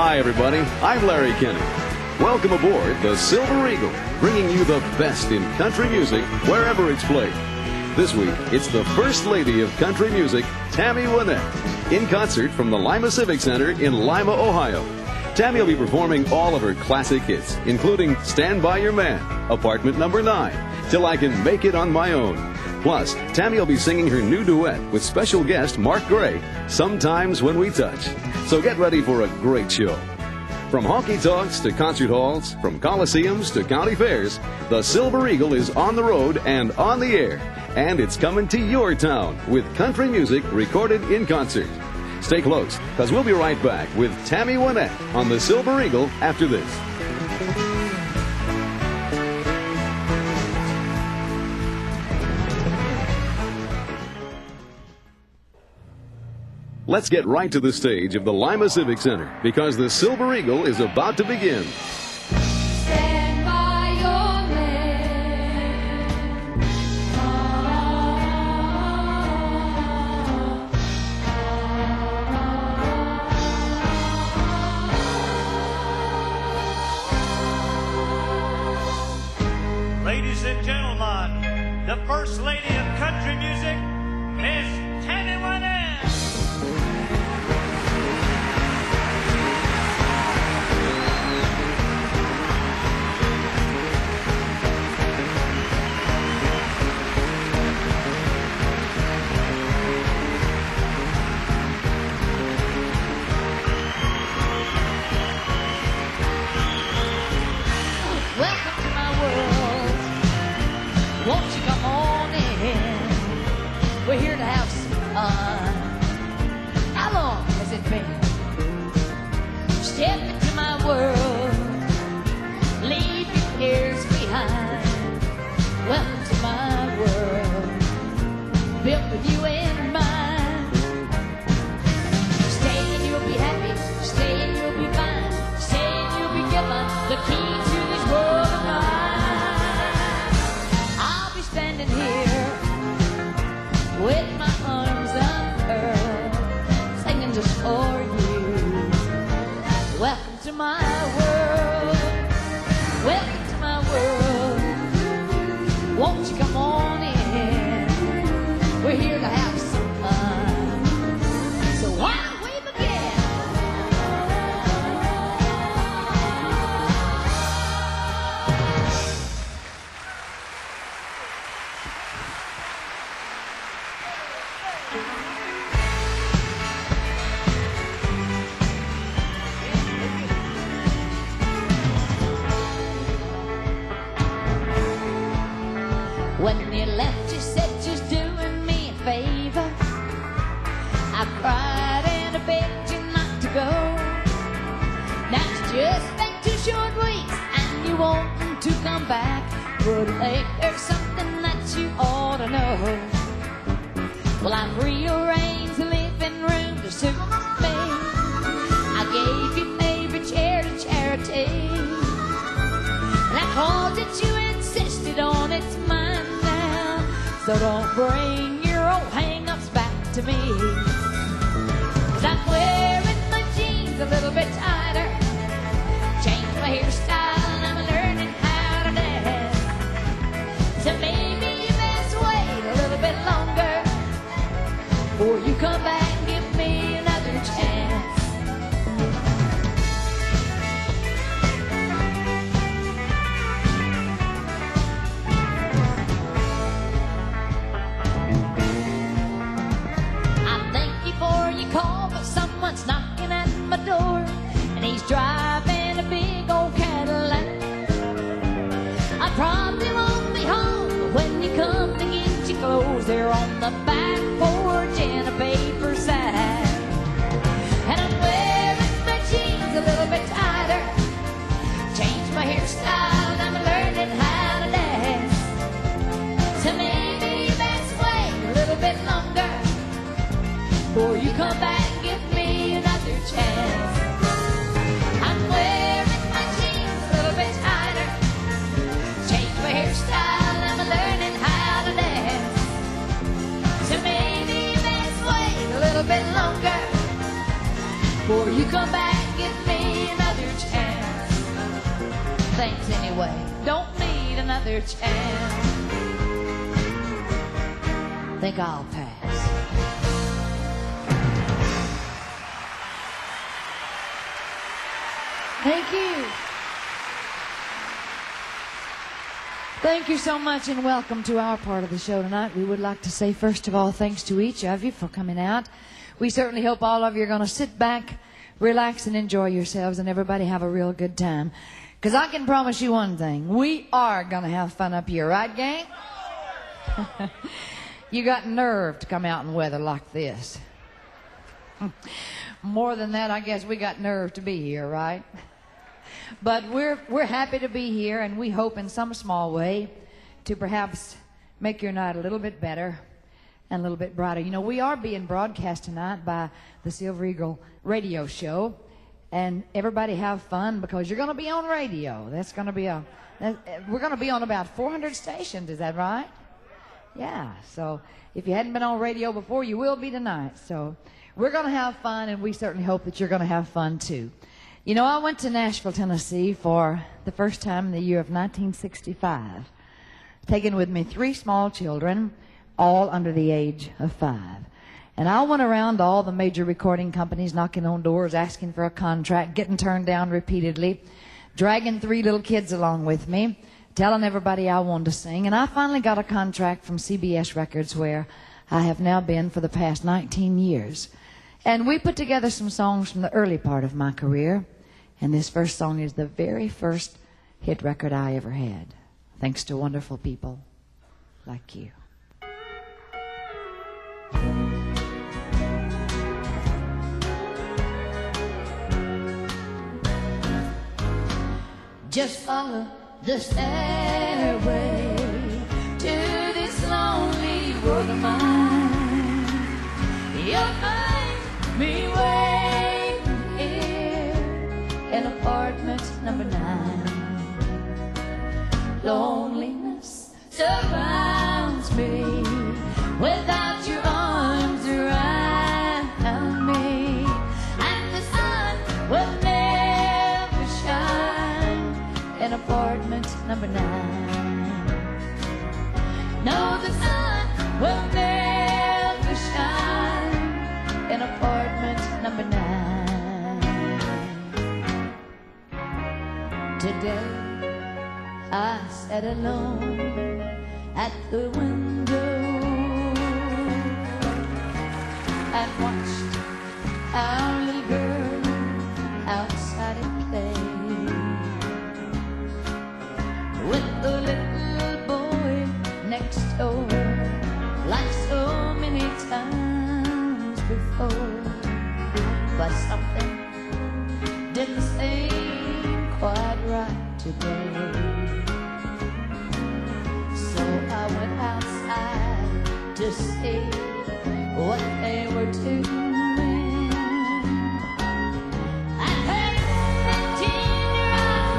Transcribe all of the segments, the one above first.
Hi, everybody. I'm Larry Kenny. Welcome aboard the Silver Eagle, bringing you the best in country music wherever it's played. This week, it's the First Lady of Country Music, Tammy Wynette, in concert from the Lima Civic Center in Lima, Ohio. Tammy will be performing all of her classic hits, including Stand By Your Man, Apartment Number 9, Till I Can Make It On My Own. Plus, Tammy will be singing her new duet with special guest Mark Gray, Sometimes When We Touch. So get ready for a great show. From honky tonks to concert halls, from coliseums to county fairs, the Silver Eagle is on the road and on the air. And it's coming to your town with country music recorded in concert. Stay close, because we'll be right back with Tammy Wynette on the Silver Eagle after this. Let's get right to the stage of the Lima Civic Center, because the Silver Eagle is about to begin. Stand by your man. Ladies and gentlemen, the First Lady of Country Music, Miss Tammy Wynette. Welcome to my world. Won't you come on in? We're here to have some fun. How long has it been? Step into my world. Leave your cares behind. Welcome to my world. Built with you in mind. Stay and you'll be happy. Stay and you'll be fine. Stay and you'll be given the key to this world of mine. I'll be standing here with my arms unfurled, singing just for you. Welcome to my world. Welcome to my world. Won't you come on in? We're here to have some fun. So while we begin, when you left, you said just doing me a favor. I cried and I begged you not to go. Now it's just been 2 short weeks and you want to come back. But hey, there's something that you ought to know. Well, I've rearranged the living room to suit me. I gave your favorite chair to charity. And I called it, you insisted on it's mine now. So don't bring your old hang-ups back to me. 'Cause I'm wearing my jeans a little bit tighter. Changed my hairstyle and I'm learning how to dance. So maybe you best wait a little bit longer before you come back and give me another chance. I thank you for your call, but someone's knocking at my door, and he's driving a big old Cadillac. I probably won't be home, but when you come to get your clothes, they're on the back porch in a paper sack. And I'm wearing my jeans a little bit tighter. Changed my hairstyle and I'm learning how to dance. So maybe you best wait a little bit longer before you come back and give me another chance. I'm wearing my jeans a little bit tighter. Changed my hairstyle and I'm learning how to dance. So maybe you best wait a little bit longer before you come back and give me Thanks anyway. Don't need another chance. Think I'll pass. Thank you. Thank you so much and welcome to our part of the show tonight. We would like to say, first of all, thanks to each of you for coming out. We certainly hope all of you are going to sit back, relax, and enjoy yourselves, and everybody have a real good time. Because I can promise you one thing. We are going to have fun up here, right, gang? You got nerve to come out in weather like this. More than that, I guess we got nerve to be here, right? But we're happy to be here, and we hope in some small way to perhaps make your night a little bit better and a little bit brighter. You know, we are being broadcast tonight by the Silver Eagle radio show, and everybody have fun because you're going to be on radio. That's going to be we're going to be on about 400 stations, is that right? Yeah, so if you hadn't been on radio before, you will be tonight. So we're going to have fun, and we certainly hope that you're going to have fun too. You know, I went to Nashville, Tennessee for the first time in the year of 1965, taking with me 3 small children, all under the age of 5. And I went around to all the major recording companies, knocking on doors, asking for a contract, getting turned down repeatedly, dragging 3 little kids along with me, telling everybody I wanted to sing. And I finally got a contract from CBS Records, where I have now been for the past 19 years. And we put together some songs from the early part of my career. And this first song is the very first hit record I ever had, thanks to wonderful people like you. Just follow the stairway to this lonely world of mine. You'll find me waiting here in apartment number 9. Loneliness surrounds me without your arms around me, and the sun will never shine in apartment number 9. No, the sun will never shine in apartment number 9. Today I sat alone at the window and watched our little girl outside at play with the little boy next door, like so many times before. But something didn't seem quite right today. So I went outside to see what they were doing. I heard that teardrop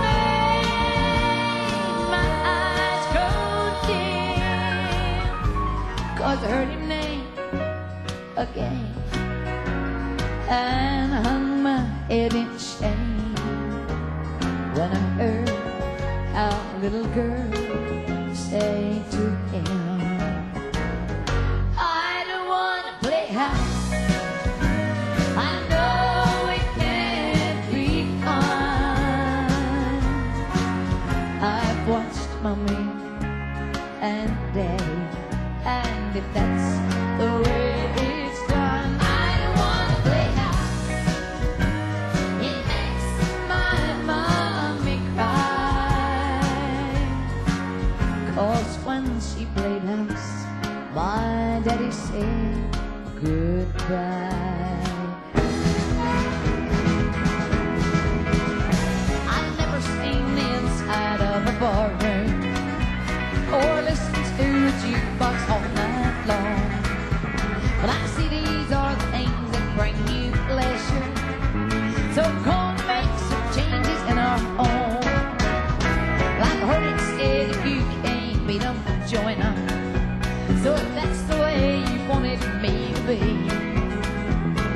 made my eyes go dim, 'cause I heard him name again, and I hung my head in shame when I heard our little girl say to him, I don't want to play house, I know it can't be fun. I've watched Mommy and Daddy, and if that's the way it's done, I don't want to play house. It makes my mommy cry, 'cause when she played house, my daddy said goodbye. I've never seen the inside of a barroom or listened to a jukebox all night long, but I see these are the things that bring you pleasure. So go and make some changes in our home. I've heard it said if you can't beat them, join them. So if that's the way you wanted me to be,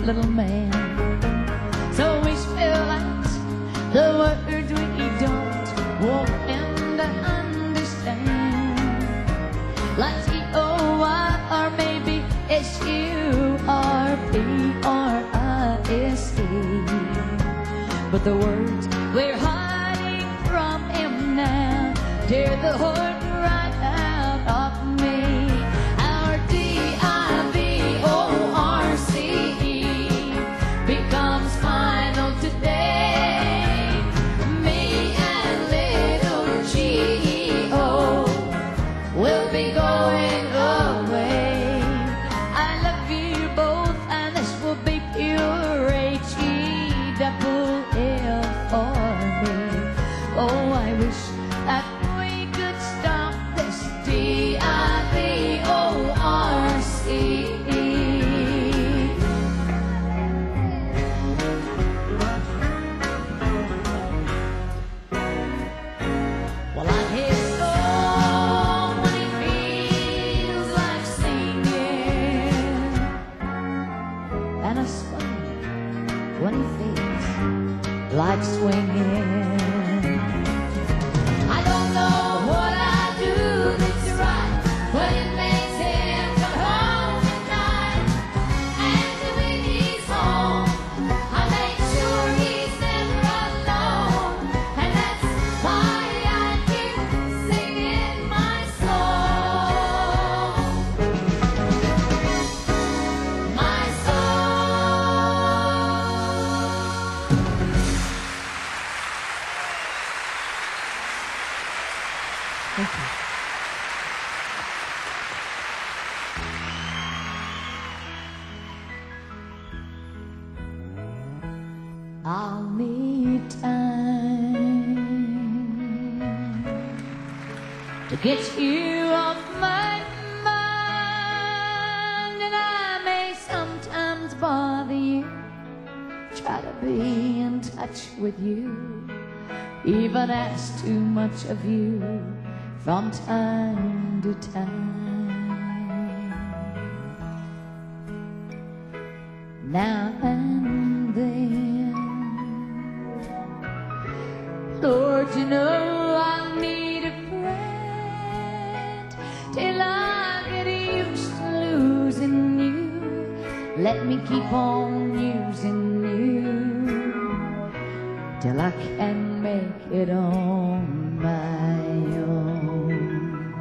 little man. So we spell out the words we don't want him to understand, like T-O-Y or maybe S-U-R-P-R-I-S-E. But the words we're hiding from him now tear the heart right out of me. Our D-I-V-O-R-C-E becomes final today. Me and little G-E-O will be going away. I love you both, and this will be pure H-E-double-L for me. Oh, I wish that we could stop this D-I-V-O-R-C-E. Well, I hear so many feels like singing, and a swing when he feels like swinging. I don't know what I do that's right, but it makes him come home tonight. And when he's home, I make sure he's never alone. And that's why I keep singing my song. My song. Thank you. I'll need time to get you off my mind, and I may sometimes bother you, try to be in touch with you, even ask too much of you from time to time. Now and then, Lord, you know I need a friend till I get used to losing you. Let me keep on using you till I can make it on my own.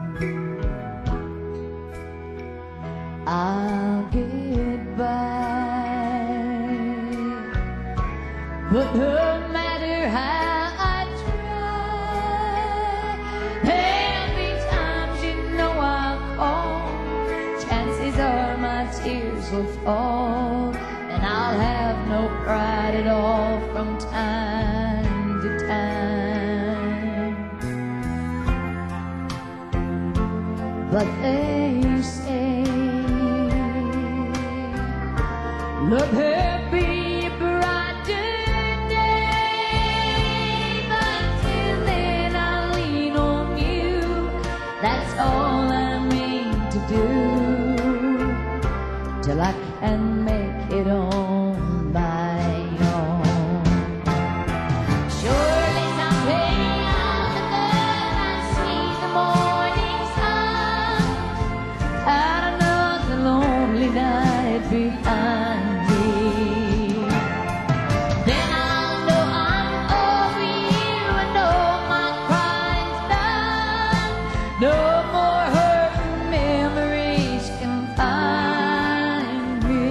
I'll get by, but no matter how I try, every time you know I'll call, chances are my tears will fall, and I'll have no pride at all from time to time. But they say, look, her be a brighter day, but till then I'll lean on you. That's all I mean to do till I can make it on my own. Surely someday I'll look up and see the morning sun, out another lonely night behind me. Then I'll know I'm over you and all my crying's done. No more hurting memories can find me.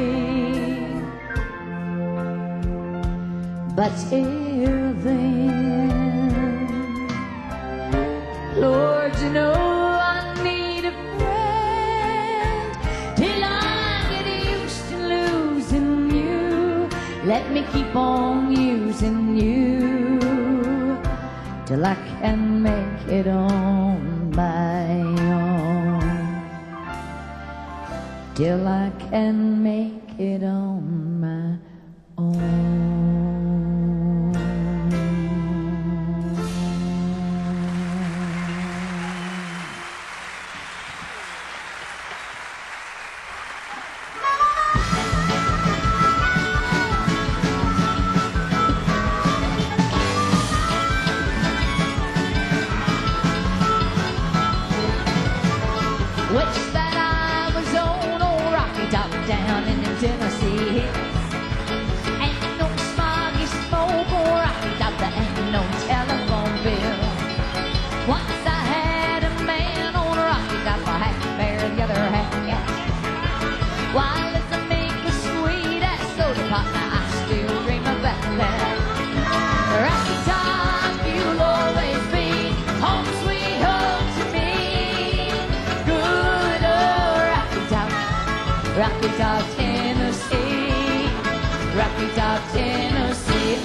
But till then, Lord, you know I need a friend till I get used to losing you. Let me keep on using you till I can make it on my own. Till I can make it on my own. Rocky Top, Tennessee, Rocky Top, Tennessee.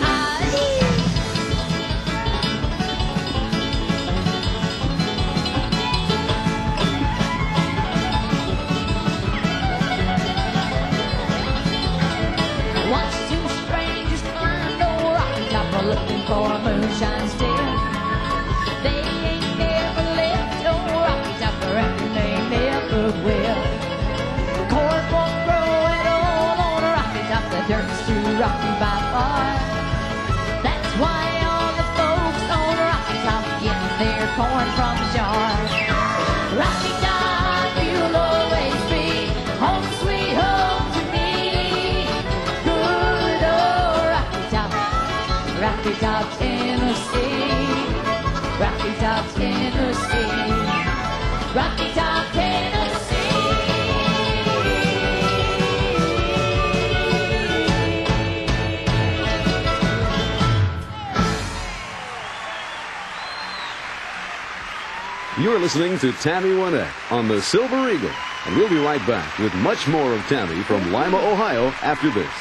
Watched two strangers climb old Rocky Top, looking for a moonshine still. They ain't never left old Rocky Top, and they never will. Corn won't grow at all on a Rocky Top, the dirt's too rocky by far. That's why all the folks on a Rocky Top get their corn from the jar. Rocky Top, you'll always be home sweet home to me. Good old Rocky Top, Rocky Top, Tennessee, Rocky Top, Tennessee, Rocky Top, Tennessee. You're listening to Tammy Wynette on the Silver Eagle, and we'll be right back with much more of Tammy from Lima, Ohio after this.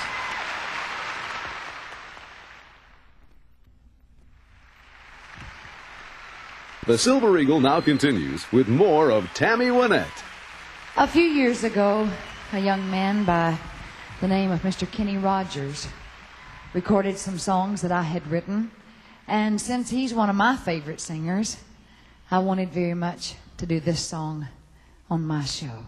The Silver Eagle now continues with more of Tammy Wynette. A few years ago, a young man by the name of Mr. Kenny Rogers recorded some songs that I had written, and since he's one of my favorite singers, I wanted very much to do this song on my show.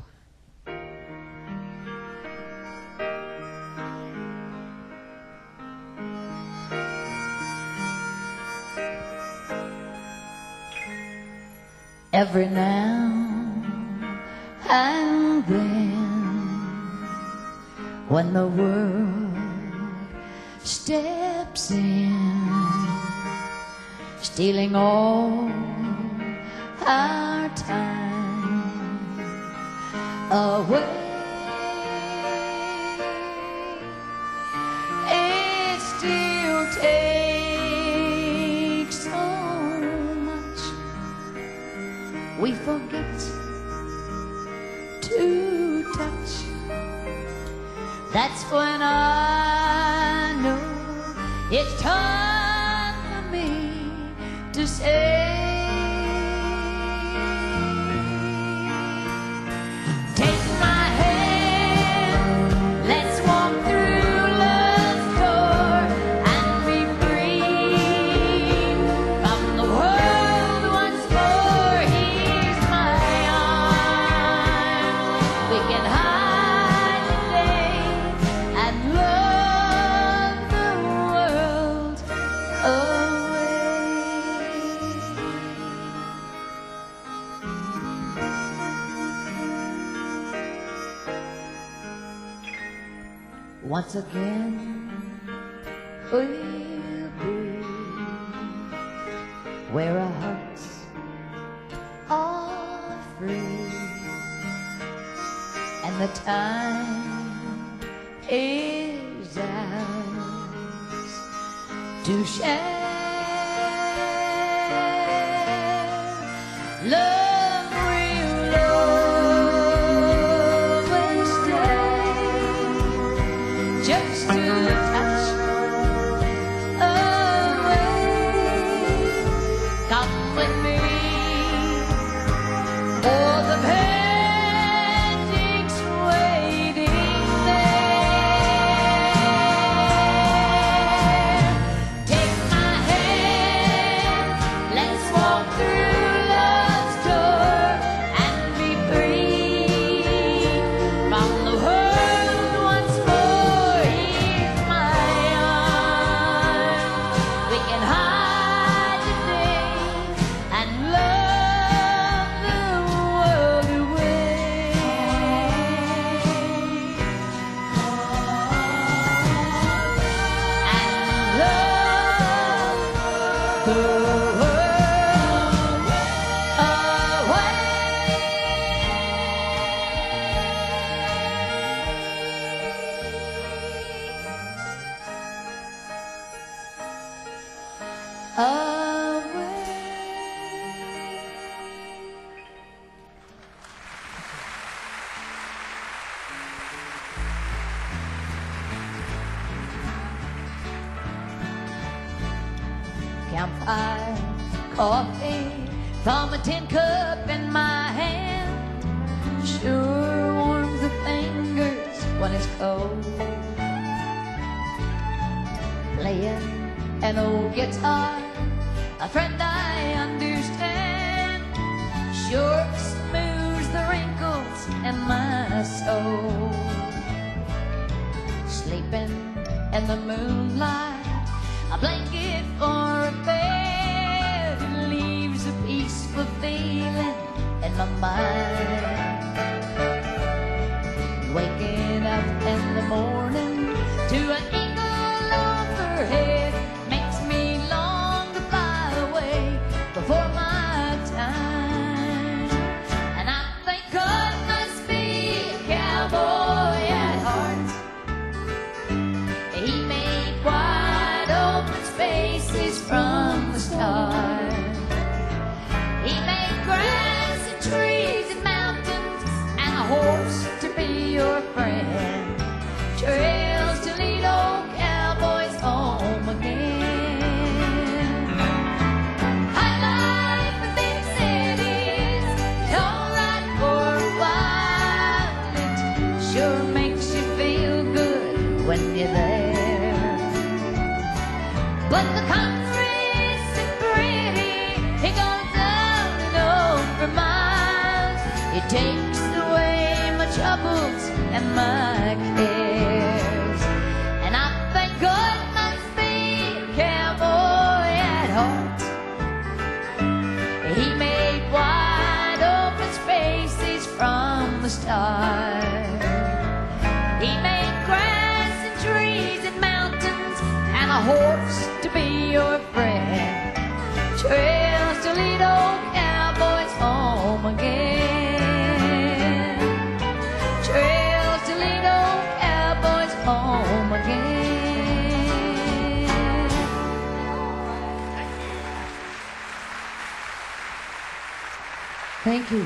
Every now and then, when the world steps in, stealing all our time away, it still takes so much. We forget to touch. That's when I know it's time for me to say, once again we'll be where our hearts are free, and the time is ours to share. Love will always stay, just to touch away. Come with me, for the painting's waiting there. Take my hand, let's walk through love's door and be free from the world once more. Here's my arms, we can hide today and love the world away. And love the world away. campfire, coffee from a tin cup in my hand. Sure warms the fingers when it's cold. Playing an old guitar, a friend I understand, sure smooths the wrinkles in my soul. Sleeping in the moonlight, a blanket for a bed, leaves a peaceful feeling in my mind. Waking up in the morning to an eagle overhead makes me long to fly away before my time. And I think God must be a cowboy at heart. He made wide open spaces from the start. He made grass and trees and mountains and a horse to be your friend. Trails to lead old cowboys home again. High life in big cities is alright for a while. It sure makes you feel good when you're there. But the country isn't pretty. It goes on and on for miles. It takes away my troubles and my cares. And I thank God must be a cowboy at heart. He made wide open spaces from the start. He made grass and trees and mountains and a horse to be your friend. Trails to lead old cowboys home again. Trails to lead old cowboys home again. Thank you.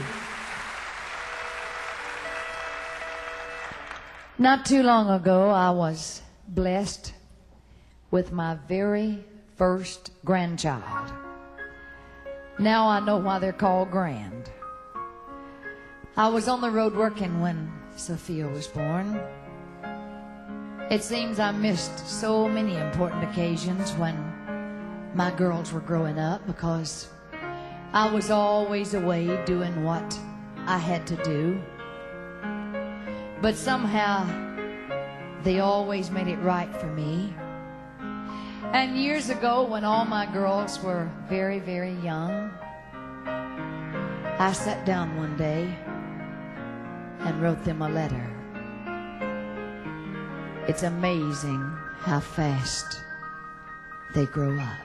Not too long ago, I was blessed with my very first grandchild. Now I know why they're called grand. I was on the road working when Sophia was born. It seems I missed so many important occasions when my girls were growing up because I was always away doing what I had to do. But somehow they always made it right for me. And years ago, when all my girls were very, very young, I sat down one day and wrote them a letter. It's amazing how fast they grow up.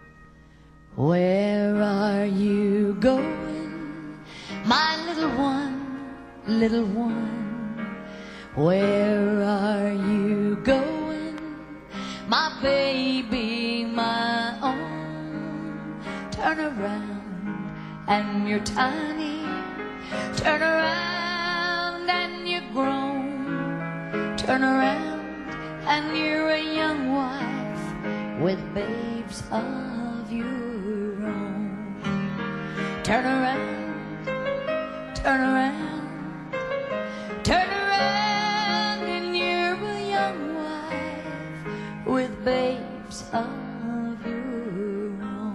Where are you going, my little one, little one? Where are you going, my baby, my own? Turn around and you're tiny. Turn around and you're grown. Turn around and you're a young wife with babes of your own. Turn around, turn around, turn around and you're a young wife with babes of your own.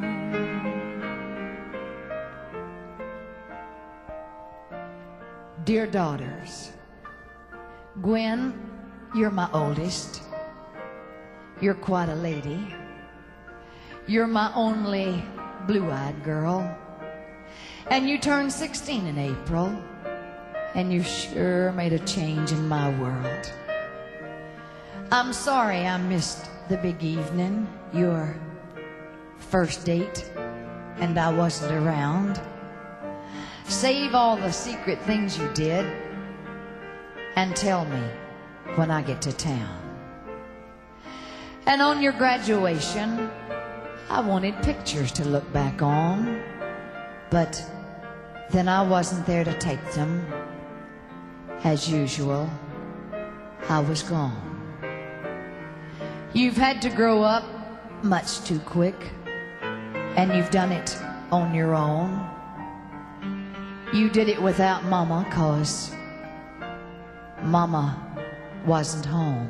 Dear daughters, Gwen, you're my oldest. You're quite a lady. You're my only blue-eyed girl. And you turned 16 in April. And you sure made a change in my world. I'm sorry I missed the big evening, your first date, and I wasn't around. Save all the secret things you did and tell me when I get to town. And on your graduation, I wanted pictures to look back on, but then I wasn't there to take them. As usual, I was gone. You've had to grow up much too quick. and you've done it on your own. You did it without Mama, 'cause Mama wasn't home.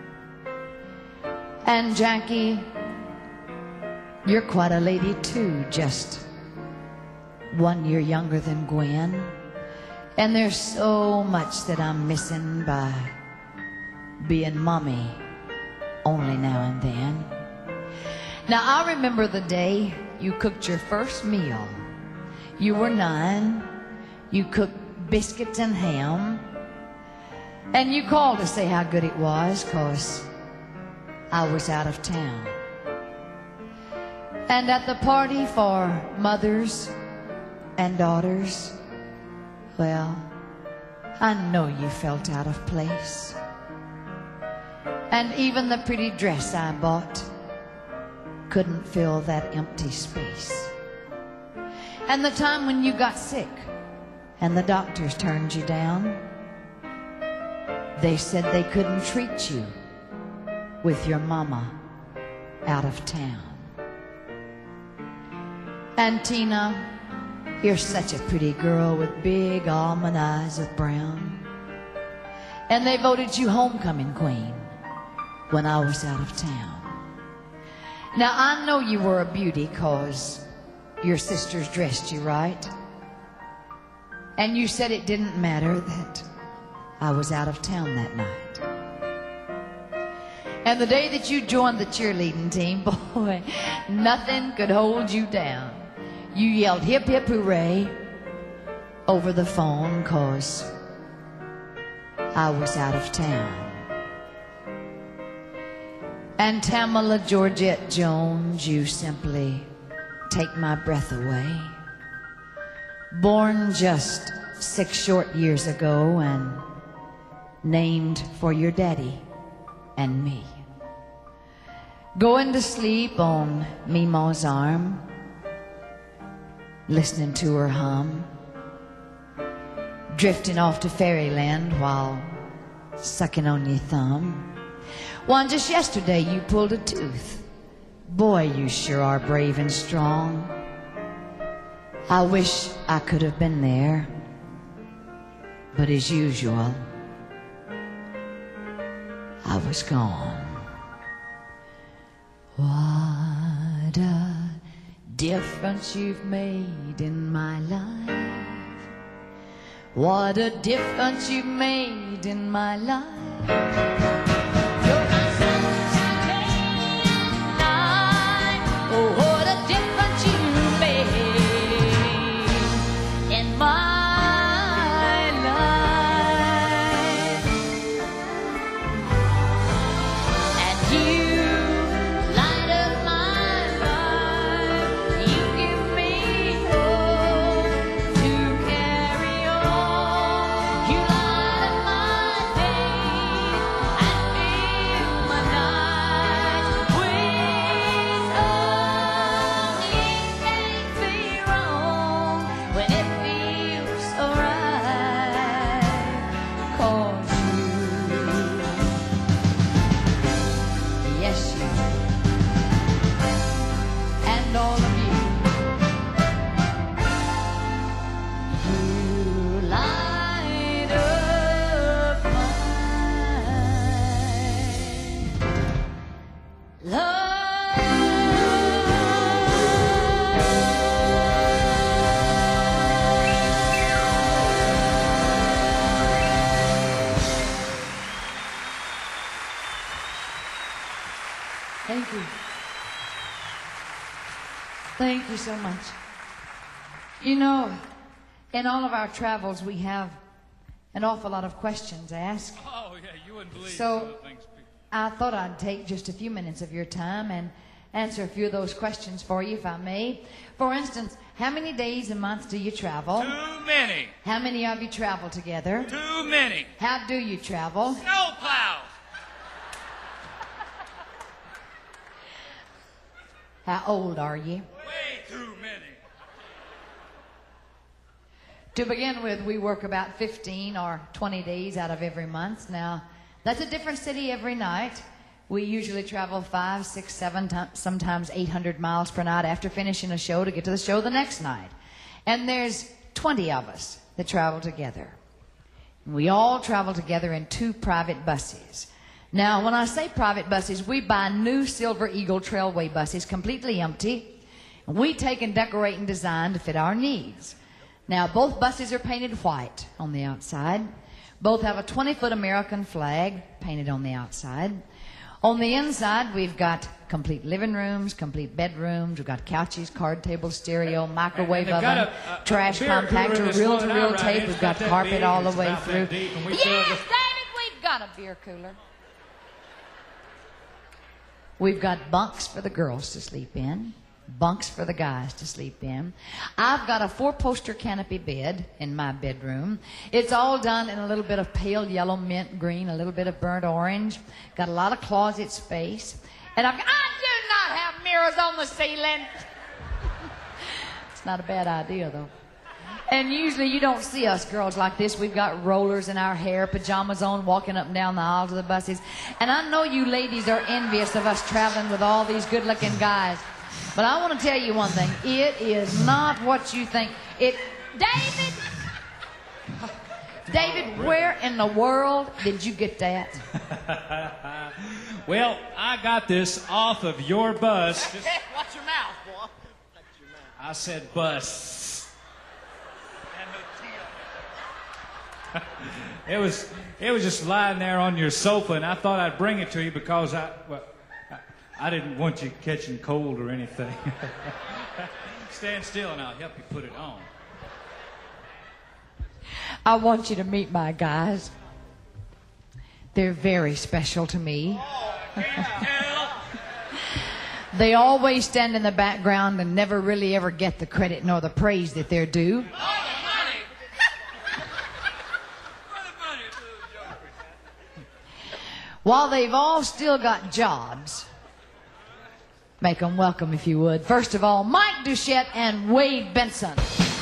And Jackie, you're quite a lady too, just 1 year younger than Gwen. And there's so much that I'm missing by being mommy only now and then. Now I remember the day you cooked your first meal. You were 9. You cooked biscuits and ham. And you called to say how good it was, 'cause I was out of town. And at the party for mothers and daughters, well, I know you felt out of place. And even the pretty dress I bought couldn't fill that empty space. And the time when you got sick and the doctors turned you down, they said they couldn't treat you with your mama out of town. And Tina, you're such a pretty girl with big almond eyes of brown. And they voted you homecoming queen when I was out of town. Now I know you were a beauty 'cause your sisters dressed you right. And you said it didn't matter that I was out of town that night. And the day that you joined the cheerleading team, boy, nothing could hold you down. You yelled hip hip hooray over the phone 'cause I was out of town. And Tamala Georgette Jones, you simply take my breath away. Born just 6 short years ago and named for your daddy and me. Going to sleep on Meemaw's arm, listening to her hum, drifting off to fairyland while sucking on your thumb. Well, just yesterday you pulled a tooth. Boy, you sure are brave and strong. I wish I could have been there, but as usual, I was gone. What a difference you've made in my life. What a difference you've made in my life. You're my sunshine light. Oh, what a difference you made in my life. And you light up my life. You give me hope to carry on. You light up my days and fill my nights with song. It can't be wrong when it feels so right. 'Cause you, yes you, and all of you, you light up my life. Thank you. Thank you so much. You know, in all of our travels, we have an awful lot of questions asked. Oh, yeah, you wouldn't believe So- some of the things people... I thought I'd take just a few minutes of your time and answer a few of those questions for you, if I may. For instance, how many days a month do you travel? Too many. How many of you travel together? Too many. How do you travel? Snowplow. How old are you? Way too many. To begin with, we work about 15 or 20 days out of every month. Now, that's a different city every night. We usually travel 5, 6, 7, sometimes 800 miles per night after finishing a show to get to the show the next night. And there's 20 of us that travel together. We all travel together in 2 private buses. Now, when I say private buses, we buy new Silver Eagle Trailway buses, completely empty. And we take and decorate and design to fit our needs. Now, both buses are painted white on the outside. Both have a 20-foot American flag painted on the outside. On the inside, we've got complete living rooms, complete bedrooms. We've got couches, card tables, stereo, microwave oven, trash compactor, reel-to-reel tape. We've got carpet all the way through. Yes, David, we've got a beer cooler. We've got bunks for the girls to sleep in, bunks for the guys to sleep in. I've got a 4-poster canopy bed in my bedroom. It's all done in a little bit of pale yellow, mint green, a little bit of burnt orange. Got a lot of closet space. And I do not have mirrors on the ceiling. It's not a bad idea, though. And usually you don't see us girls like this. We've got rollers in our hair, pajamas on, walking up and down the aisles of the buses. And I know you ladies are envious of us traveling with all these good-looking guys. But I want to tell you one thing. It is not what you think. David, where in the world did you get that? Well, I got this off of your bus. Watch your mouth, boy. I said bus. It was just lying there on your sofa, and I thought I'd bring it to you because I didn't want you catching cold or anything. Stand still and I'll help you put it on. I want you to meet my guys. They're very special to me. They always stand in the background and never really ever get the credit nor the praise that they're due. While they've all still got jobs, make them welcome if you would. First of all, Mike Duchette and Wade Benson.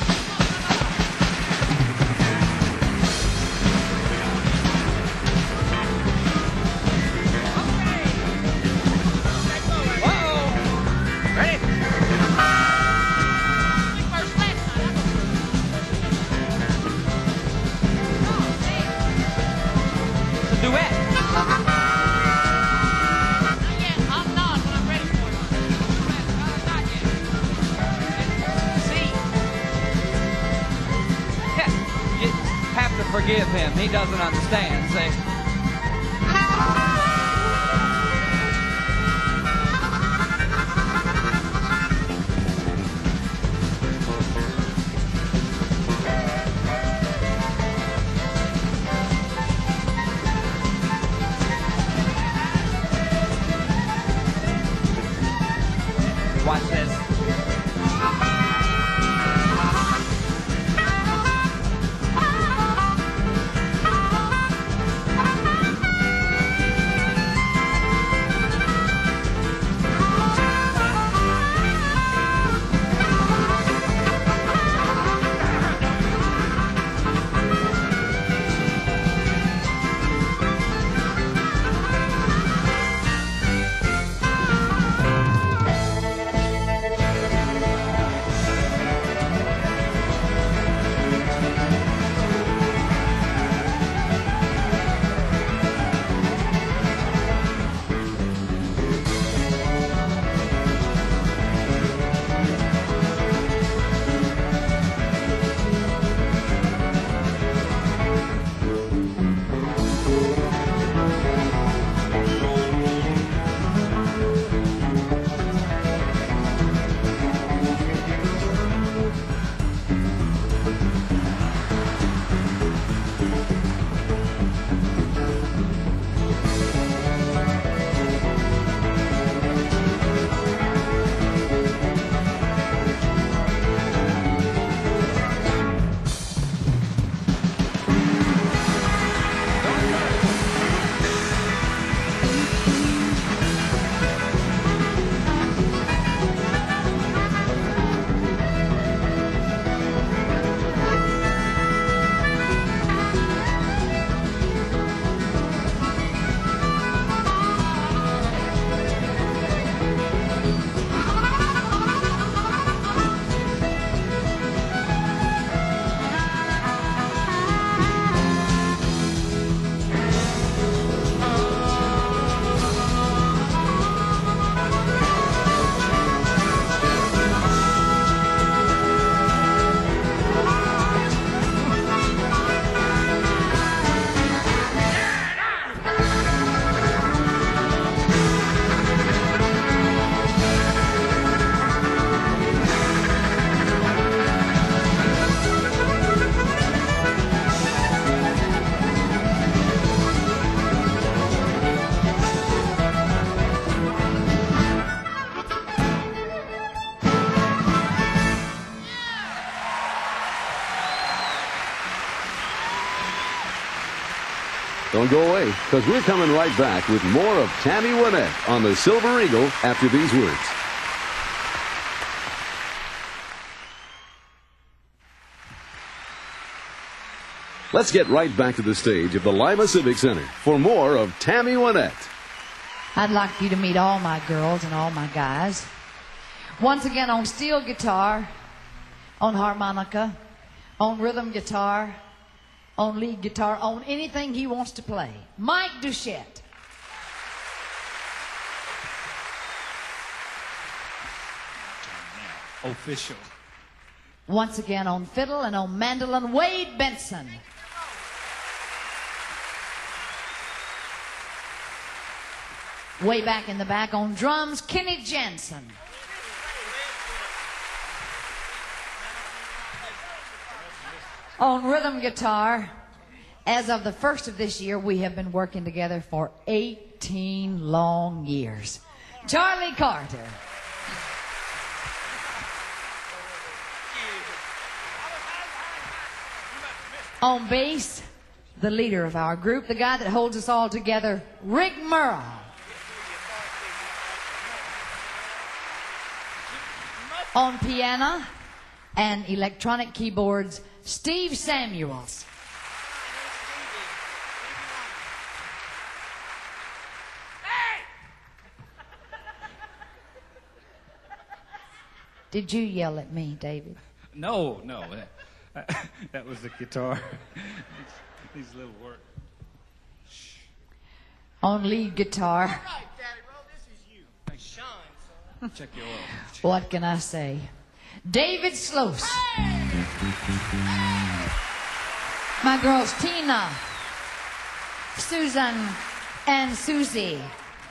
Forgive him. He doesn't understand, see? Watch this. Don't go away, because we're coming right back with more of Tammy Wynette on the Silver Eagle after these words. Let's get right back to the stage of the Lima Civic Center for more of Tammy Wynette. I'd like you to meet all my girls and all my guys. Once again, on steel guitar, on harmonica, on rhythm guitar, on lead guitar, on anything he wants to play, Mike Duchette. Official. Once again, on fiddle and on mandolin, Wade Benson. Way back in the back on drums, Kenny Jensen. On rhythm guitar, as of the first of this year, we have been working together for 18 long years, Charlie Carter. On bass, the leader of our group, the guy that holds us all together, Rick Merle. On piano and electronic keyboards, Steve Samuels. Did you yell at me, David? No. That was the guitar. These little work. On lead guitar. All right, Daddy, bro, this is you. Shine, son. Check your oil. What can I say? David Slose. My girls Tina, Susan, and Susie.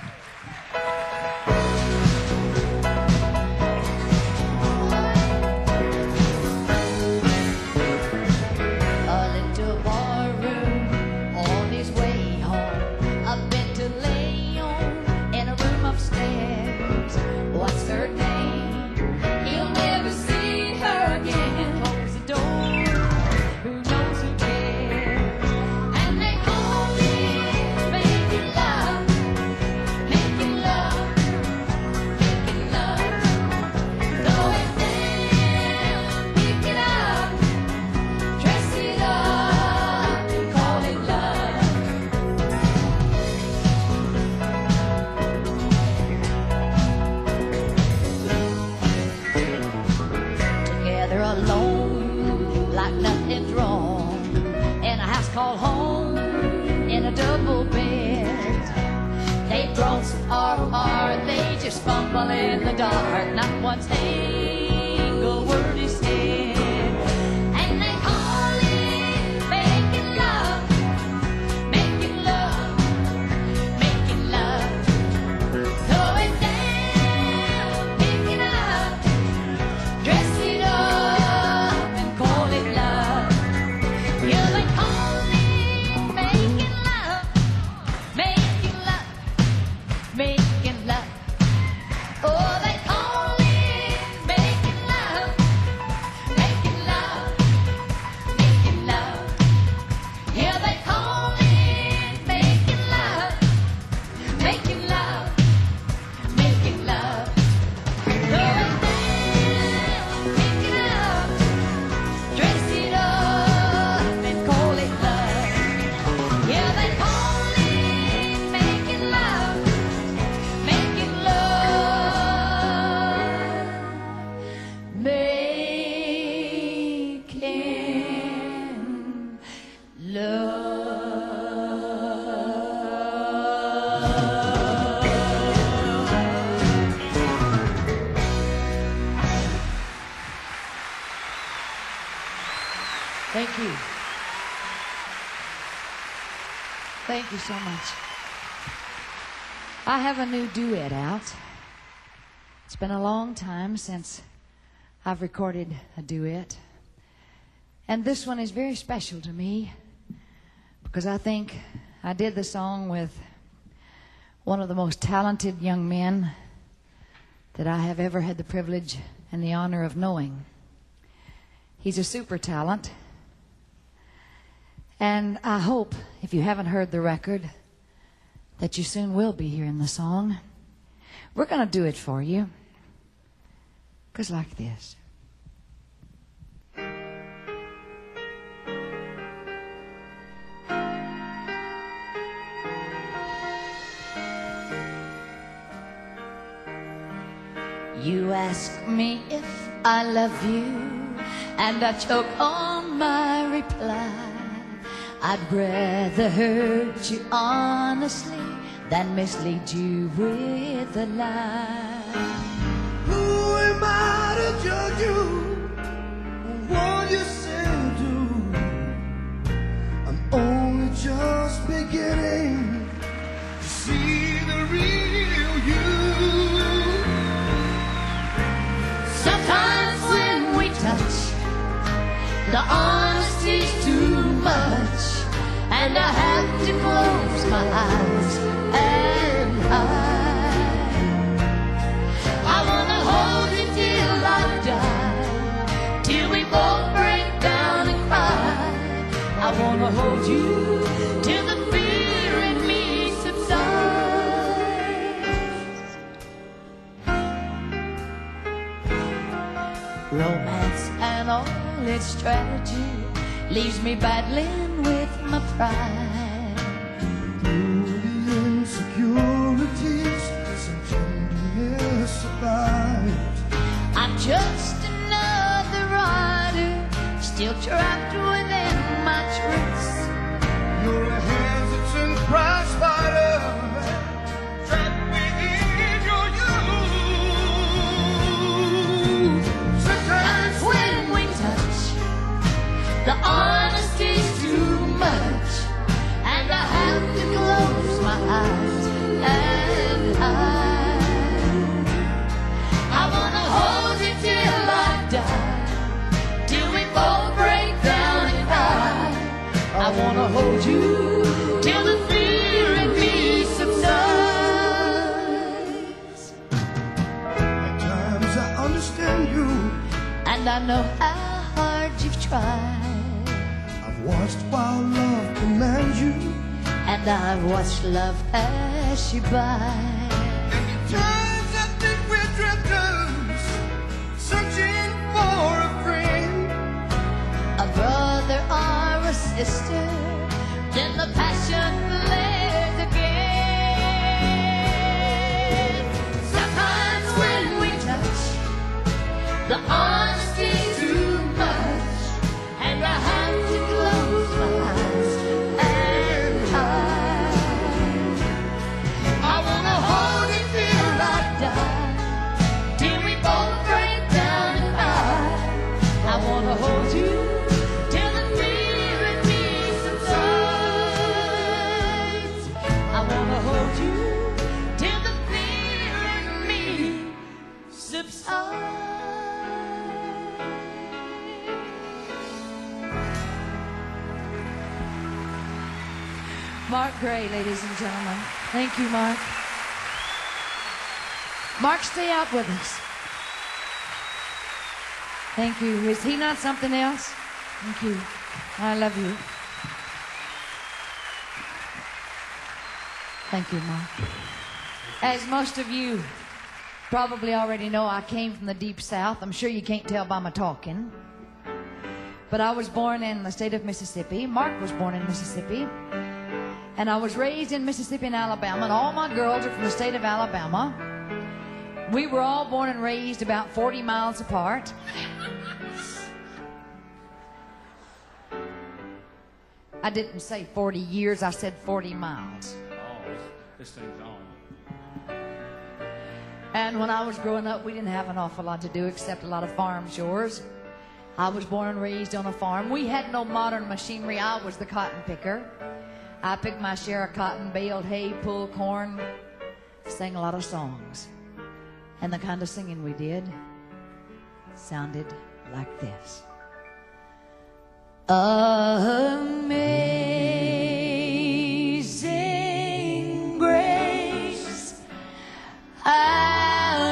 Called home in a double bed. They draw so hard, they just fumble in the dark. Not one single word is said. And they call it making love, making love, making love. Throw it down, pick it up, dress it up and call it love. Yeah, they call making love. Oh, they call it making love, making love, making love. Yeah, they call it making love, making love, making love. Throw it down, pick it up, dress it up and call it love. Yeah, they call it making love. Making Thank you. Thank you so much. I have a new duet out. It's been a long time since I've recorded a duet. And this one is very special to me because I think I did the song with one of the most talented young men that I have ever had the privilege and the honor of knowing. He's a super talent. And I hope, if you haven't heard the record, that you soon will be hearing the song. We're going to do it for you. Goes like this. You ask me if I love you, and I choke on my reply. I'd rather hurt you honestly than mislead you with a lie. Who am I to judge you on what you say and do? I'm only just beginning to see the real you. Sometimes when we touch, the honesty's too much, and I have to close my eyes and hide. I wanna hold you till I die, till we both break down and cry. I wanna hold you till the fear in me subsides. Romance and all its strategy leaves me battling with my pride. The insecurities, some tenderness survives. I'm just another rider, still trapped within my truths. You're a hesitant prize fighter, trapped within your youth. Sometimes when we touch, the honesty's too much, and I have to close my eyes and hide. I wanna hold you till I die, till we both break down and cry. I wanna hold you till the fear in me subsides. At times I understand you. And I know how hard you've tried. I've watched while love commands you. And I've watched love pass you by. And at times I think we're drifters, searching for a friend. A brother or a sister, then the passion flares again. Sometimes when we touch, the honesty's too much, and I have to close my eyes and hide. I wanna hold it till I die, till we both break down and cry. I wanna hold you till the fear in me subsides. I wanna hold you till the fear in me subsides. Mark Gray, ladies and gentlemen. Thank you, Mark. Mark, stay out with us. Thank you. Is he not something else? Thank you. I love you. Thank you, Mark. As most of you probably already know, I came from the deep south. I'm sure you can't tell by my talking. But I was born in the state of Mississippi. Mark was born in Mississippi. And I was raised in Mississippi and Alabama, and all my girls are from the state of Alabama. We were all born and raised about 40 miles apart. I didn't say 40 years, I said 40 miles. Oh, this thing's on. And when I was growing up, we didn't have an awful lot to do except a lot of farm chores. I was born and raised on a farm. We had no modern machinery. I was the cotton picker. I picked my share of cotton, baled hay, pulled corn, sang a lot of songs. And the kind of singing we did sounded like this. Amazing grace, how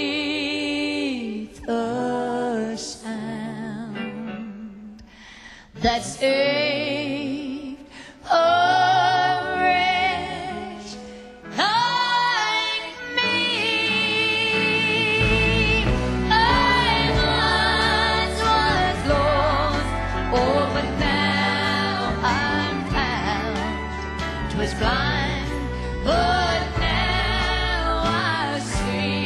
sweet the sound that saved a wretch like me. I once was lost, oh, but now I'm found. 'Twas blind, but now I see.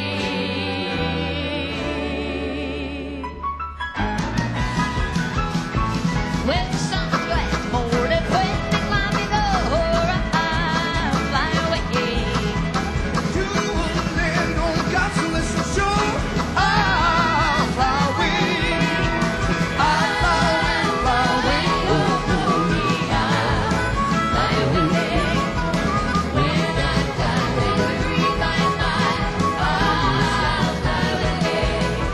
When the sun's glass morning, when they climb me over, I'll fly away. You will land on God's celestial shore. I'll fly away. I'll fly away, fly away. Fly away. When I die, every by night, I'll fly away.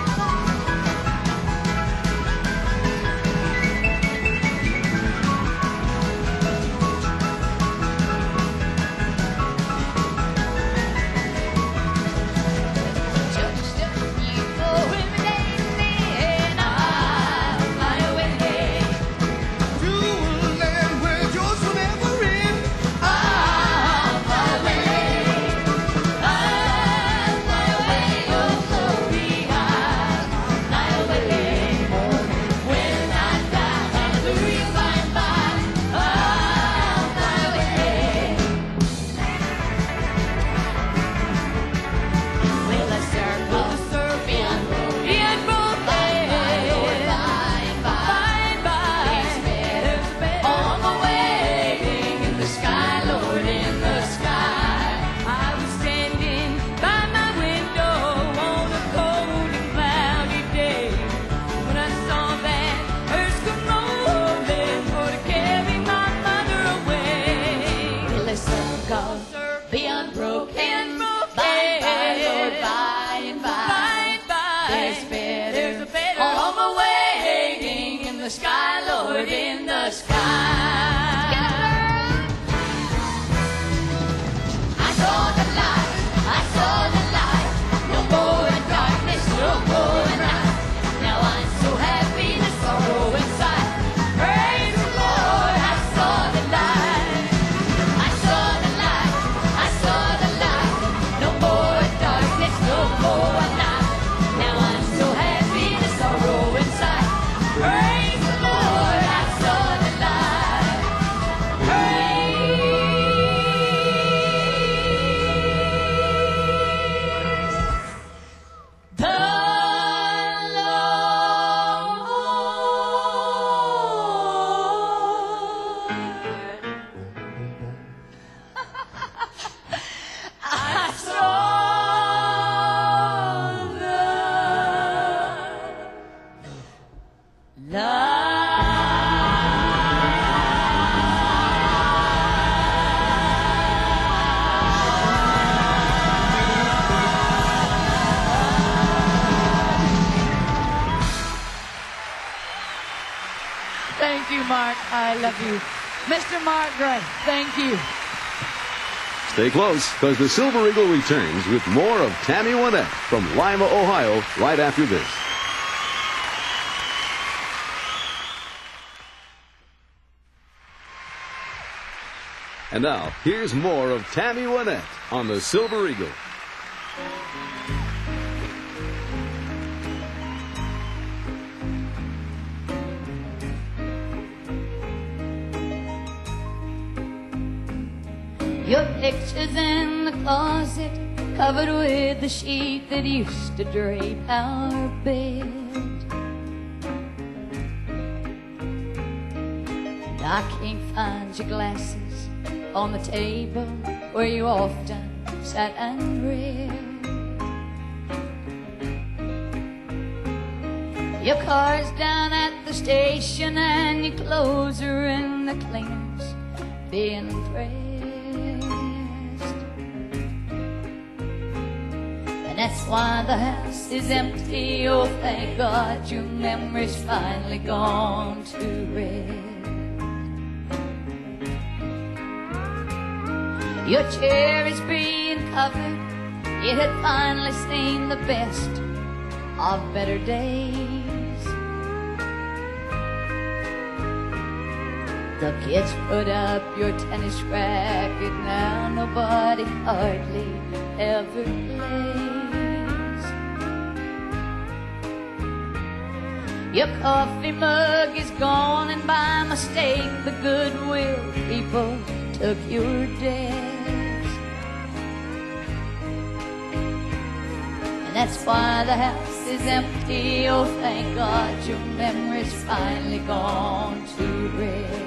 Just you go with me, and I'll fly away. You will land where yours will never end. I'll fly away. I'll fly away, oh glory, I'll fly away. When I die, hallelujah, by and by, I'll fly away. Will the circle be unbroken? By and by, it's better on my way in the sky, Lord, in the sky. I was standing by my window on a cold and cloudy day when I saw that earth come rolling for to carry my mother away. Will the circle be unbroken? By and by, Lord, by and by, there's better on my waiting in the sky, Lord, in the sky. I saw the light, I saw the light. No more darkness, no more night. Now I'm so happy, the sorrow inside. Praise the Lord, I saw the light. I saw the light, I saw the light. No more darkness, no more night. Now I'm so happy, the sorrow inside. Praise the Lord, I saw the light. Praise the Lord. I saw the Thank you, Mark. I love you. Mr. Mark Gray, thank you. Stay close, because the Silver Eagle returns with more of Tammy Wynette from Lima, Ohio, right after this. And now, here's more of Tammy Wynette on the Silver Eagle. Your picture's in the closet, covered with the sheet that used to drape our bed. And I can't find your glasses on the table where you often sat and read. Your car's down at the station and your clothes are in the cleaners being pressed. And that's why the house is empty. Oh, thank God your memory's finally gone to rest. Your chair is being covered. It had finally seen the best of better days. The kids put up your tennis racket, now nobody hardly ever plays. Your coffee mug is gone, and by mistake the Goodwill people took your desk. And that's why the house is empty. Oh, thank God your memory's finally gone to rest.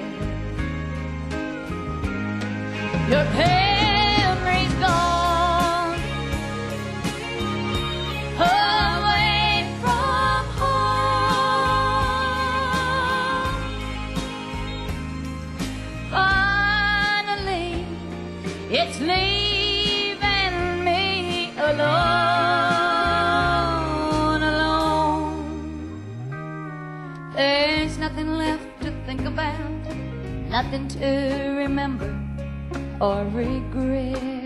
Your memory's gone away from home. Finally, it's leaving me alone, alone. There's nothing left to think about, nothing to remember or regret.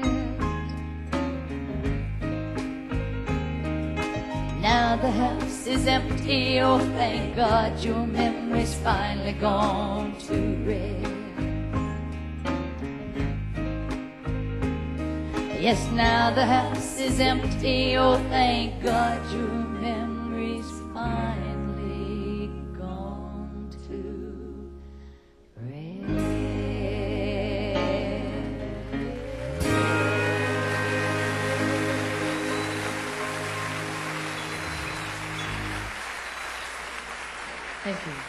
Now the house is empty. Oh, thank God your memory's finally gone to rest. Yes, now the house is empty. Oh, thank God your memory's finally gone to rest. Thank you.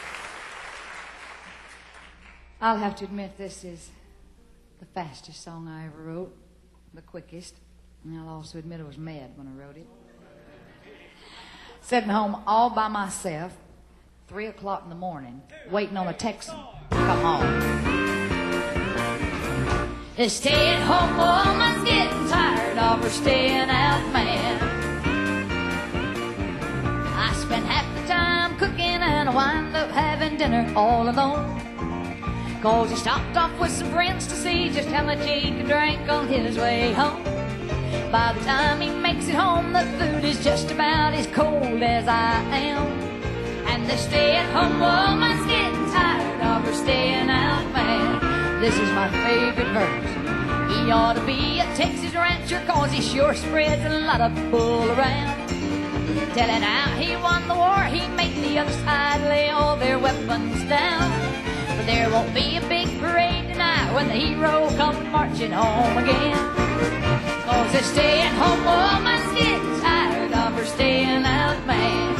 I'll have to admit this is the fastest song I ever wrote, the quickest. And I'll also admit I was mad when I wrote it. Sitting home all by myself, 3 o'clock in the morning, waiting on a Texan to come home. The stay-at-home woman's getting tired of her staying out man. I spent half the time cooking and I wind up having dinner all alone. 'Cause he stopped off with some friends to see just how much he could drink on his way home. By the time he makes it home, the food is just about as cold as I am. And the stay-at-home woman's getting tired of her staying out man. This is my favorite verse. He ought to be a Texas rancher, 'cause he sure spreads a lot of bull around. Telling how he won the war, he made the other side lay all their weapons down. But there won't be a big parade tonight when the hero comes marching home again. 'Cause the stay-at-home woman's getting tired of her staying out man.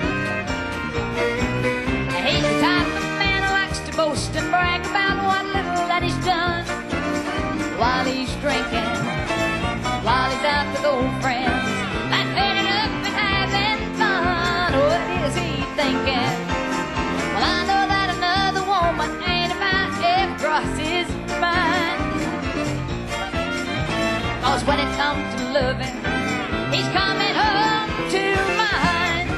He's the type of man who likes to boast and brag about what little that he's done. While he's drinking, while he's out with old friends, laughing it up and having fun. What is he thinking? Well, I know that another woman ain't about to cross his mind. 'Cause when it comes to loving, he's coming home to mine.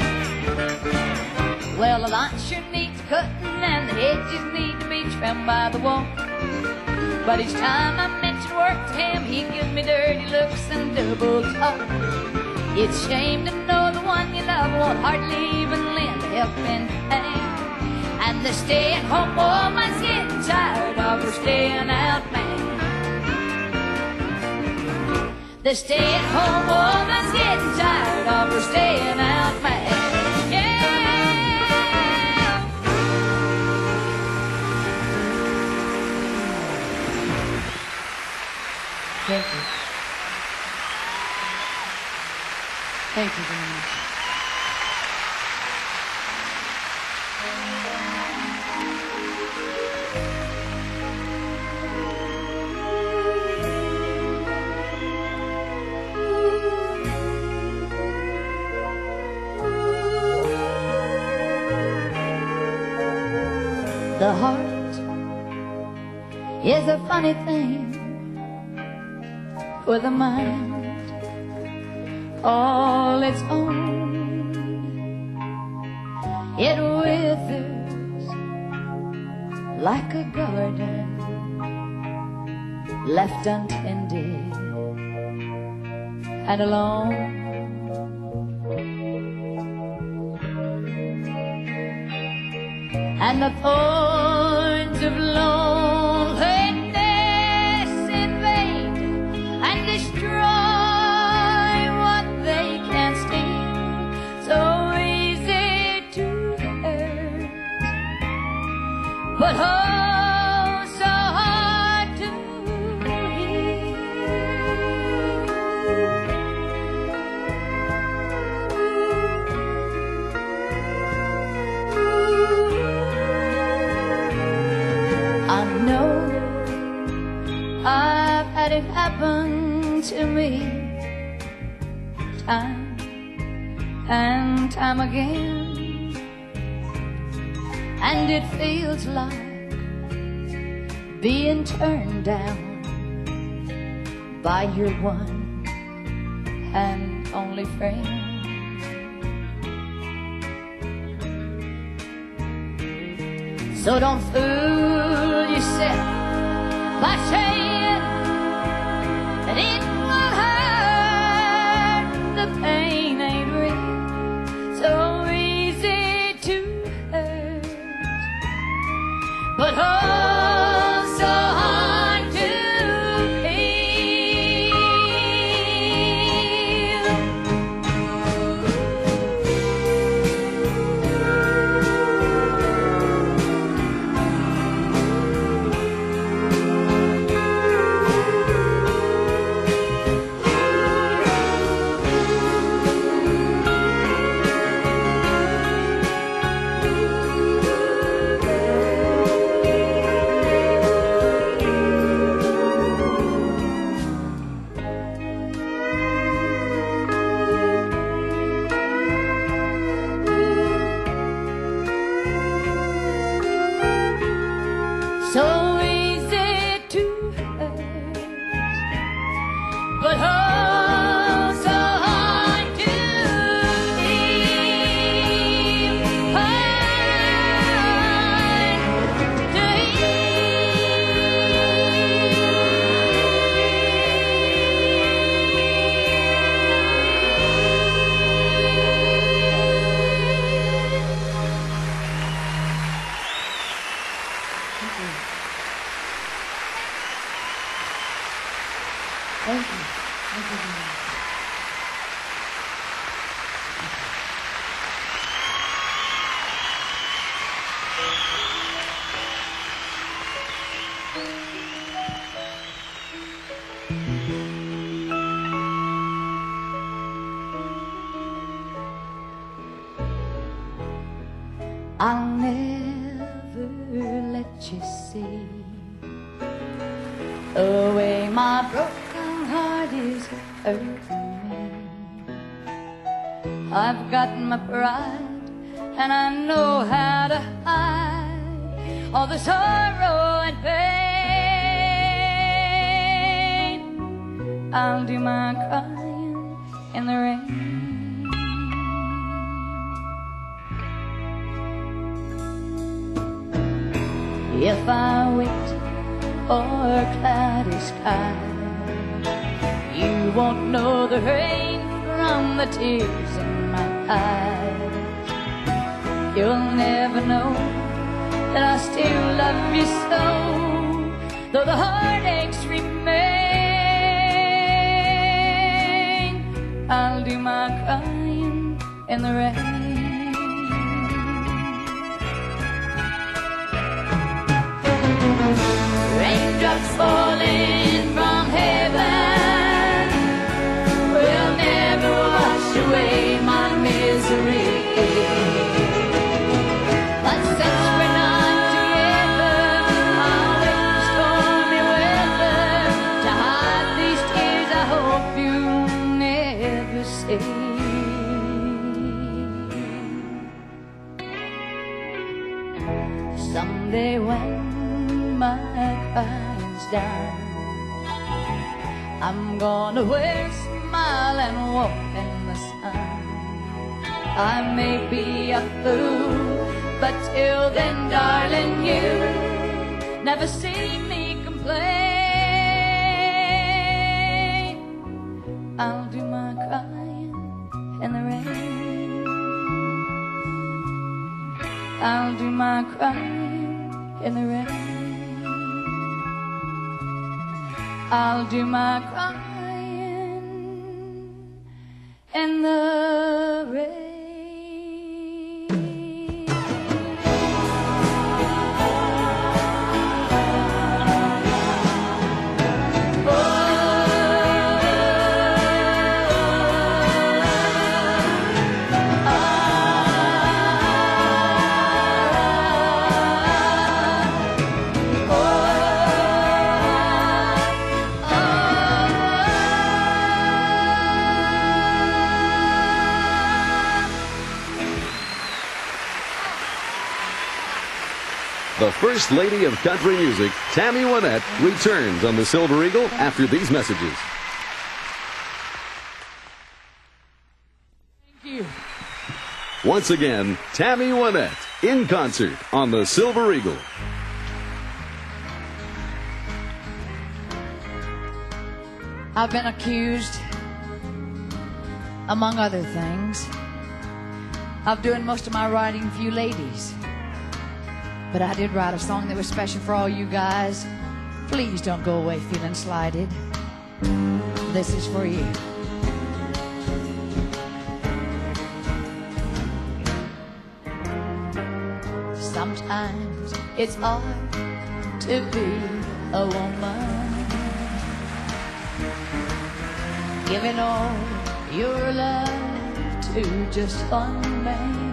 Well, the lawn sure needs cutting and the hedges need to be trimmed by the wall. But each time I mention work to him, he gives me dirty looks and double talk. It's a shame to know the one you love won't hardly even lend a helping hand. And the stay-at-home woman's getting tired of her staying out man. The stay-at-home woman's getting tired of her staying out man. Thank you. Thank you very much. The heart is a funny thing with a mind all its own. It withers like a garden left untended and alone. And the thorns of loneliness invade and destroy what they can't steal. So easy to hurt, but oh, so hard to I know I've had it happen to me time and time again, and it feels like being turned down by your one and only friend. So don't fool yourself by saying that it will hurt. The pain ain't real, so easy to hurt, but oh, so hard to so easy to hurt, but oh, so hard to heal, hard to Thank you. Thank you very much. I'll never let you see the way my broken heart is hurting me. I've got my pride and I know how to hide all the sorrow and pain. I'll do my crying in the rain. If I wait for a cloudy sky, you won't know the rain from the tears in my eyes. You'll never know that I still love you so, though the heartaches remain. I'll do my crying in the rain. Raindrops falling from heaven will never wash away my misery. But since we're not together, I'll wait for stormy weather to hide these tears I hope you never see. Someday when my crying's done, I'm gonna wear a smile and walk in the sun. I may be a fool, but till then, darling, you never see me complain. I'll do my crying in the rain. I'll do my crying in the rain. I'll do my crying in the rain. The First Lady of Country Music, Tammy Wynette, returns on the Silver Eagle after these messages. Thank you. Once again, Tammy Wynette in concert on the Silver Eagle. I've been accused, among other things, of doing most of my writing for you ladies. But I did write a song that was special for all you guys. Please don't go away feeling slighted. This is for you. Sometimes it's hard to be a woman, giving all your love to just one man.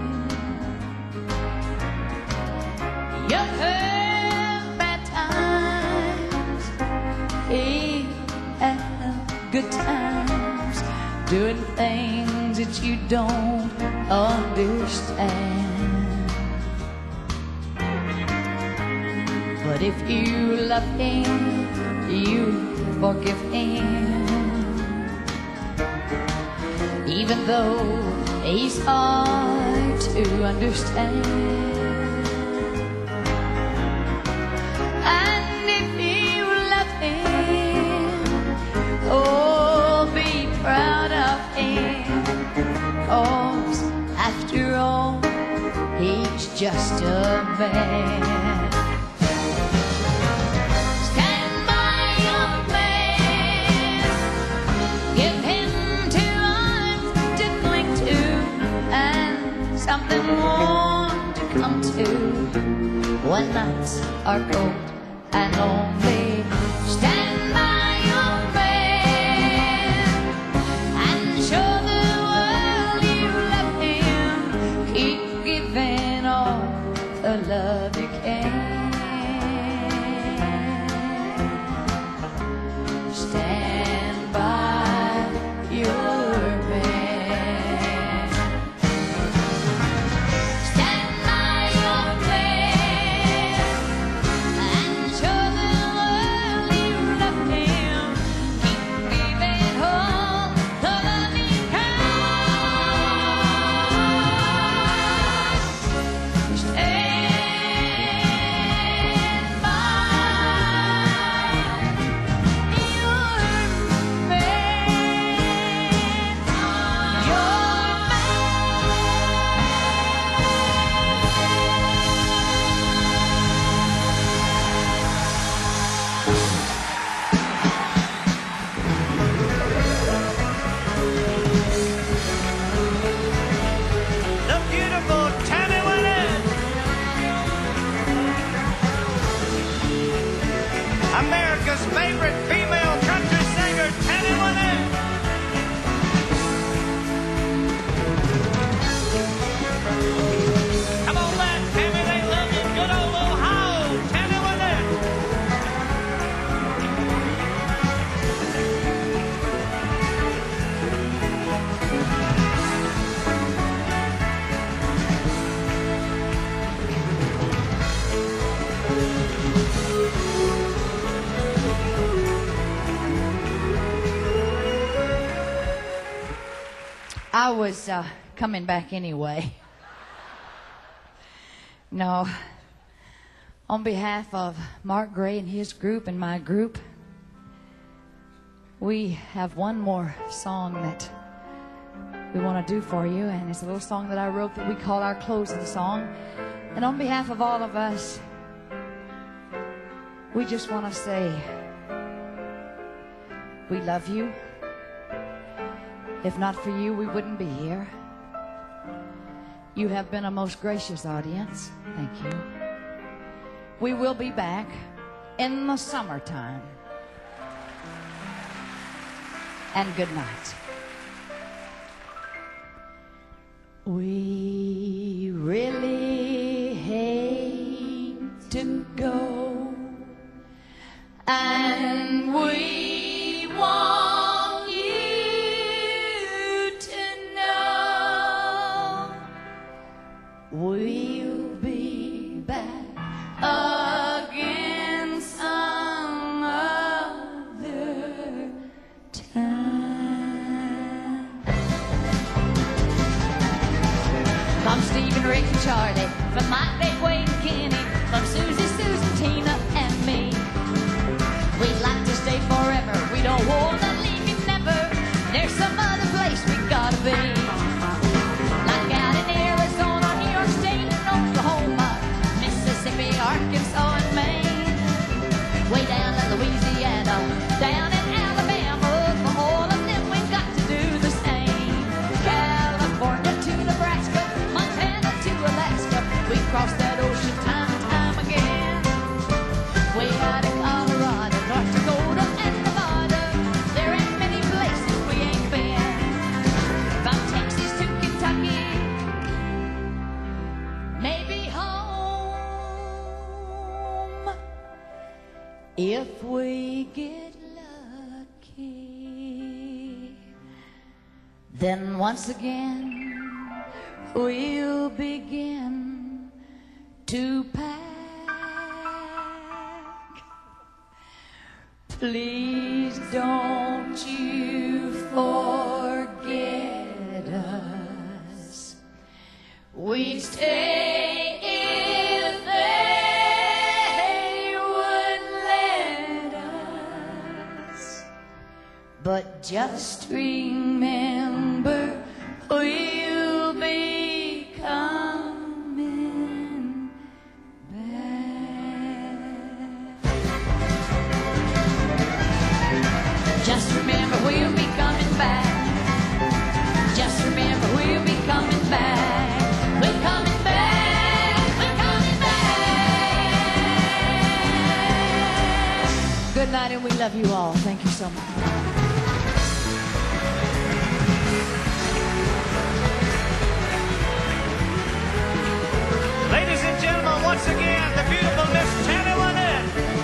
You have bad times, he have good times, doing things that you don't understand. But if you love him, you forgive him, even though he's hard to understand. Oh, be proud of him, 'cause after all, he's just a man. Stand by your man, give him 2 arms to cling to, and something warm to come to when nights are cold and lonely. Stand by the love you can. Stand by your man. Stand by your man and show the world you love him. Keep giving all the love you can. America's favorite female country singer, Tammy Wynette. Come on back, Tammy, they love you. Good old Ohio, Tammy Wynette. I was coming back anyway. No. On behalf of Mark Gray and his group and my group, we have one more song that we want to do for you, and it's a little song that I wrote that we call our closing song. And on behalf of all of us, we just want to say we love you. If not for you, we wouldn't be here. You have been a most gracious audience. Thank you. We will be back in the summertime. And good night. We really hate to go, and we want you to know we'll be back again some other time. From Steve and Rick and Charlie, from Mike, Dave, Wade and Kenny, from Susie, Susan, Tina, and me. We'd like to stay forever. We don't want to leave you never. There's some other place we gotta be. Like out in Arizona, New York State, Oklahoma, Mississippi, Arkansas, and Maine. Way down in Louisiana, down in Alabama. For all of them, we've got to do the same. California to Nebraska, Montana to Alaska. We cross that ocean time and time again. Way out in Colorado, North Dakota, and Nevada. There ain't many places we ain't been. From Texas to Kentucky, maybe home, if we get lucky. Then once again we'll begin to pack. Please don't you forget us. We'd stay if they would let us. But just remember, we'll be coming back. Just remember, we'll be coming back. Just remember, we'll be coming back. We're coming back. We're coming back. Good night, and we love you all. Thank you so much. Ladies and gentlemen, once again, the beautiful Miss Tammy Wynette.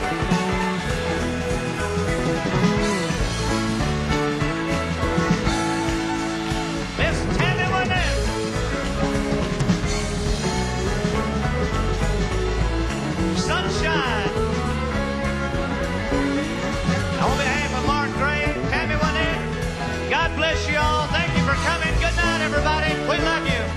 Miss Tammy Wynette. Sunshine. On behalf of Mark Gray and Tammy Wynette, God bless you all. Thank you for coming. Good night, everybody. We love you.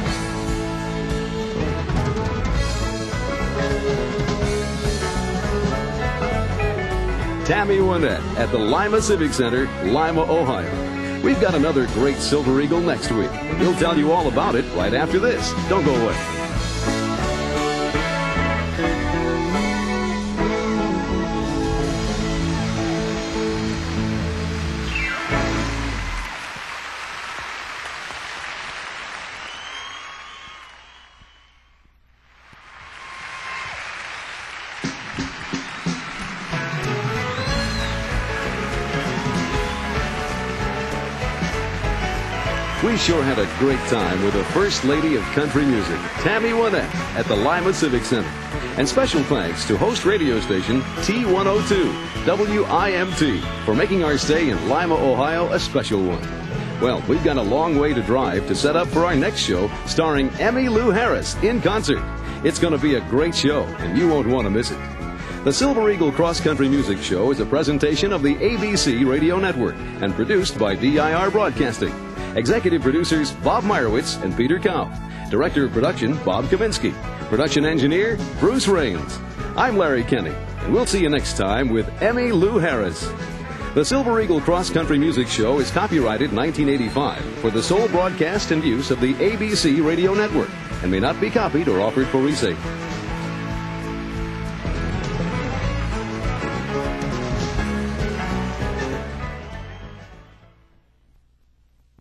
Tammy Wynette at the Lima Civic Center, Lima, Ohio. We've got another great Silver Eagle next week. We'll tell you all about it right after this. Don't go away. We sure had a great time with the First Lady of Country Music, Tammy Wynette, at the Lima Civic Center. And special thanks to host radio station T102 WIMT for making our stay in Lima, Ohio a special one. Well, we've got a long way to drive to set up for our next show starring Emmylou Harris in concert. It's going to be a great show, and you won't want to miss it. The Silver Eagle Cross Country Music Show is a presentation of the ABC Radio Network and produced by DIR Broadcasting. Executive producers Bob Meyerowitz and Peter Cow. Director of production Bob Kavinsky. Production engineer Bruce Rains. I'm Larry Kenny, and we'll see you next time with Emmylou Harris. The Silver Eagle Cross Country Music Show is copyrighted 1985 for the sole broadcast and use of the ABC Radio Network and may not be copied or offered for resale.